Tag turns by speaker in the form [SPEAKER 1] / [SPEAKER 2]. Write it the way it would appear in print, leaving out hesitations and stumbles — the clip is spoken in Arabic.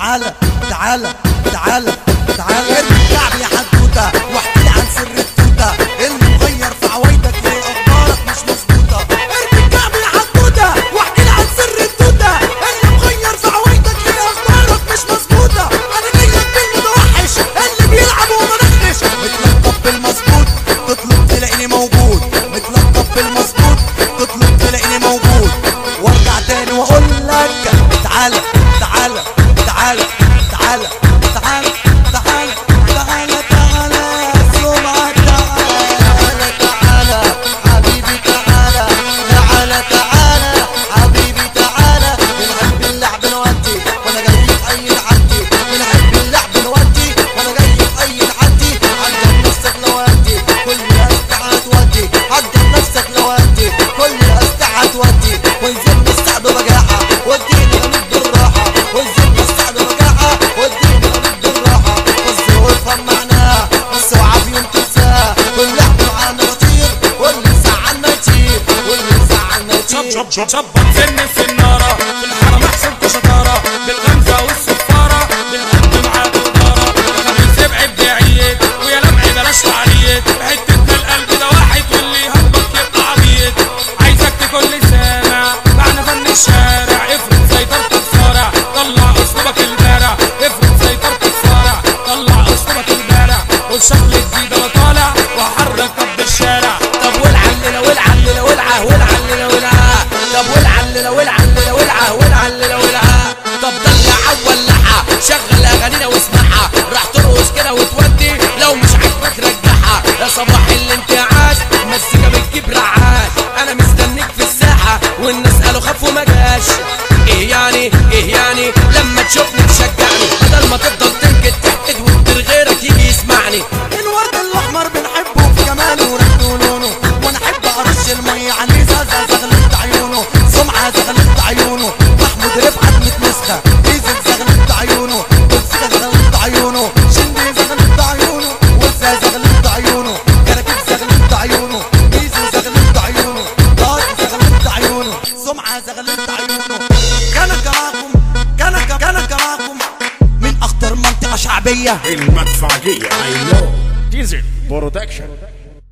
[SPEAKER 1] تعالى تعالى تعالى تعالى ارمي الكعب يا حدوته واحكيلي عن سر التوته اللي مغير في عوايدك ليه اخبارك مش مظبوطه. ارمي الكعب يا حدوته واحكيلي عن سر التوته اللي مغير في عوايدك ليه اخبارك مش مظبوطه. انا جايلك بالمتوحش اللي بيلعب وما نخش متلقب بالمظبوط تطلب تلاقيني موجود. متلقب بالمظبوط تطلب تلاقيني موجود. وارجع تاني واقول لك تعالى تعالى تعالى تعالى تعالى تعالى تعالى تعالى سمعة تعالى تعالى حبيبي تعالى تعالى تعالى حبيبي تعالى. بنحب اللعب نودي وانا جاي في اي نعدي. بنحب اللعب نودي وانا جاي في اي نعدي. عدل نفسك لو ودي كل الاسلحة تودي. عدل نفسك لو ودي كل الاسلحة تودي. ونزل السعد بجاحة وديني غمد بالراحة. ونزل السعد بجاحة وديني غمد بالراحة. والظروف معناها بس وعب يوم تنساه. واللعب معانا بطير واللي زعلنا يطير واللي زعلنا يطير.
[SPEAKER 2] شبط سن السنارة في الحرم احسن شطارة بالغمزة والصفارة بالقد معاك ودارة. خميس ابعد بعيد ويا لمعي بلاش تعريض. حتتنا القلب ده واحد واللي يهبط يبقى عبيط. عايزك تكون لي سامع معنى فن الشارع. افرض سيطرتك صارع طلع اسلوبك البارع. افرض سيطرتك صارع طلع اسلوبك البارع. والشغل جديد انا طالع وهحرك طب الشارع.
[SPEAKER 3] طب والعللة والعللة والعه والعللة والعه. طب والعللة والعللة والعه والعللة والعه. طب دلع ولعها شغل اغانينا واسمعها. راح ترقص كده وتودي لو مش عاجبك رجعها. يا صباح الانتعاش مزيكا بتجيب رعاش. انا مستنيك في الساحة والناس قالوا خاف وما جاش. ايه يعني لما تشوفني تشجعني بدل ما تفضل تنكد تحقد وتدير غيرك يجي يسمعني.
[SPEAKER 1] الورد الاحمر بنحبه في جماله وريحته ولونه. وانا احب ارش الميه عليه زازا زغلت عيونه. سمعه زغلت عيونه. محمود رفعت متنسخه ايزن زغلت عيونه. والسيكا زغلت عيونه. شندي زغلت عيونه. وزا زغلت عيونه. كراكيب زغلت عيونه. ايزن زغلت عيونه. طارق زغلت عيونه. سمعه زغلت عيونه. كان كراكم من اخطر منطقه شعبيه
[SPEAKER 2] المدفعجية. I know ديزل برودكشن.